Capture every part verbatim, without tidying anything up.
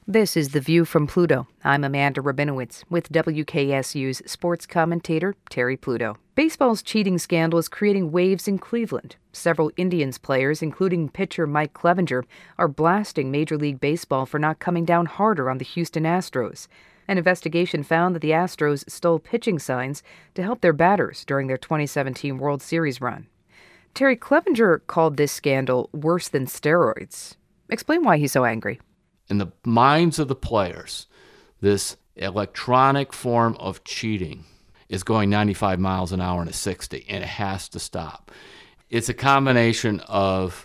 This is The View from Pluto. I'm Amanda Rabinowitz with W K S U's sports commentator Terry Pluto. Baseball's cheating scandal is creating waves in Cleveland. Several Indians players, including pitcher Mike Clevinger, are blasting Major League Baseball for not coming down harder on the Houston Astros. An investigation found that the Astros stole pitching signs to help their batters during their twenty seventeen World Series run. Terry, Clevinger called this scandal worse than steroids. Explain why he's so angry. In the minds of the players, this electronic form of cheating is going ninety-five miles an hour in a sixty, and it has to stop. It's a combination of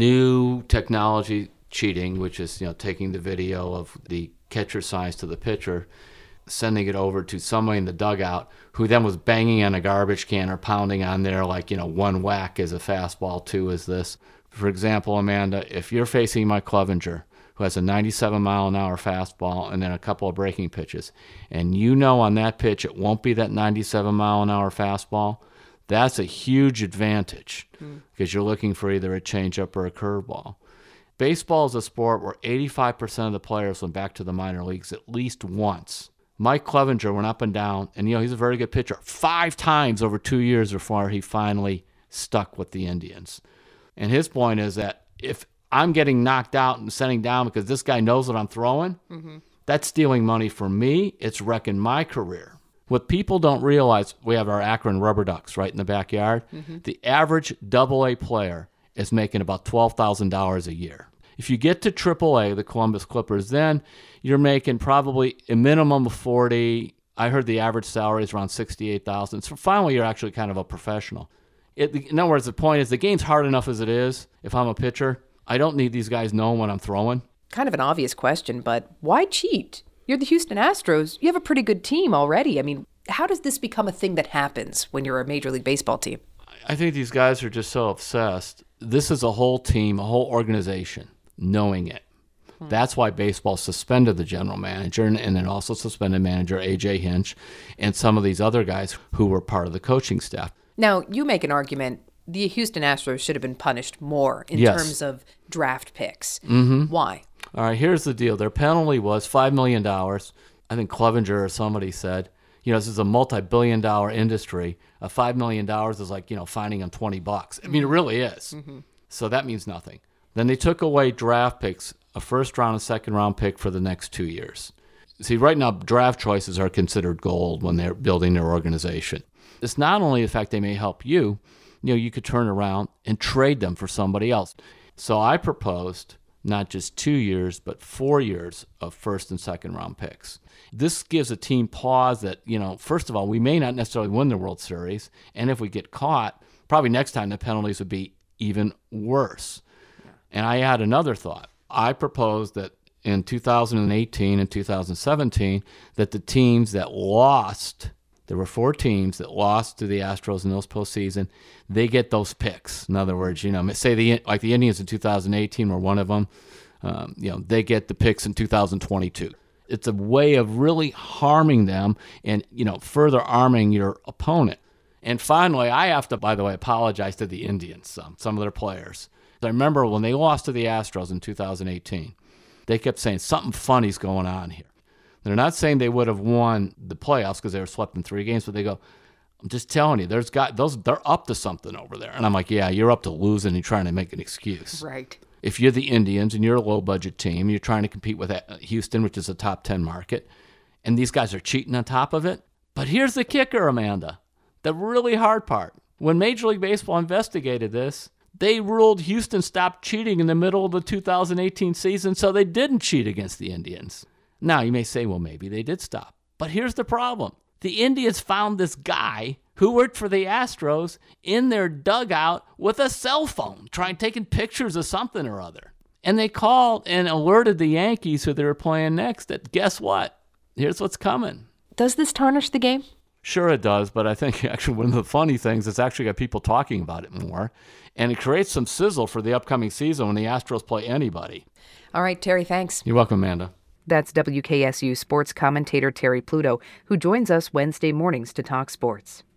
new technology cheating, which is, you know, taking the video of the catcher signs to the pitcher, sending it over to somebody in the dugout who then was banging on a garbage can or pounding on there like, you know, one whack is a fastball, two is this. For example, Amanda, if you're facing Mike Clevinger, who has a ninety-seven mile an hour fastball and then a couple of breaking pitches, and you know on that pitch it won't be that ninety-seven mile an hour fastball, that's a huge advantage mm. because you're looking for either a changeup or a curveball. Baseball is a sport where eighty-five percent of the players went back to the minor leagues at least once. Mike Clevinger went up and down, and you know he's a very good pitcher, five times over two years before he finally stuck with the Indians. And his point is that if I'm getting knocked out and sending down because this guy knows what I'm throwing, mm-hmm. that's stealing money from me. It's wrecking my career. What people don't realize, we have our Akron Rubber Ducks right in the backyard. Mm-hmm. The average double A player is making about twelve thousand dollars a year. If you get to triple A, the Columbus Clippers, then you're making probably a minimum of forty. I heard the average salary is around sixty-eight thousand dollars. So finally, you're actually kind of a professional. It, in other words, the point is the game's hard enough as it is. If I'm a pitcher, I don't need these guys knowing what I'm throwing. Kind of an obvious question, but why cheat? You're the Houston Astros. You have a pretty good team already. I mean, how does this become a thing that happens when you're a Major League Baseball team? I think these guys are just so obsessed. This is a whole team, a whole organization, knowing it. Hmm. That's why baseball suspended the general manager and, and then also suspended manager A J Hinch and some of these other guys who were part of the coaching staff. Now, you make an argument the Houston Astros should have been punished more in yes. terms of draft picks. Mm-hmm. Why? All right, here's the deal. Their penalty was five million dollars. I think Clevinger or somebody said, you know, this is a multi-billion dollar industry. A five million dollars is like, you know, fining them twenty bucks. I mean, it really is. Mm-hmm. So that means nothing. Then they took away draft picks, a first round and second round pick for the next two years. See, right now, draft choices are considered gold when they're building their organization. It's not only the fact they may help you, you know, you could turn around and trade them for somebody else. So I proposed not just two years, but four years of first and second round picks. This gives a team pause that, you know, first of all, we may not necessarily win the World Series. And if we get caught, probably next time the penalties would be even worse. Yeah. And I had another thought. I proposed that in two thousand eighteen and two thousand seventeen, that the teams that lost, there were four teams that lost to the Astros in those postseason, they get those picks. In other words, you know, say the like the Indians in two thousand eighteen were one of them. Um, you know, they get the picks in two thousand twenty-two. It's a way of really harming them and, you know, further arming your opponent. And finally, I have to, by the way, apologize to the Indians, some, some of their players. I remember when they lost to the Astros in two thousand eighteen, they kept saying something funny's going on here. They're not saying they would have won the playoffs because they were swept in three games, but they go, I'm just telling you, there's got those. They're up to something over there. And I'm like, yeah, you're up to losing and you're trying to make an excuse. Right. If you're the Indians and you're a low-budget team, you're trying to compete with Houston, which is a top ten market, and these guys are cheating on top of it. But here's the kicker, Amanda, the really hard part. When Major League Baseball investigated this, they ruled Houston stopped cheating in the middle of the two thousand eighteen season, so they didn't cheat against the Indians. Now, you may say, well, maybe they did stop. But here's the problem. The Indians found this guy who worked for the Astros in their dugout with a cell phone, trying taking pictures of something or other. And they called and alerted the Yankees who they were playing next that, guess what? Here's what's coming. Does this tarnish the game? Sure it does, but I think actually one of the funny things is actually got people talking about it more. And it creates some sizzle for the upcoming season when the Astros play anybody. All right, Terry, thanks. You're welcome, Amanda. That's W K S U sports commentator Terry Pluto, who joins us Wednesday mornings to talk sports.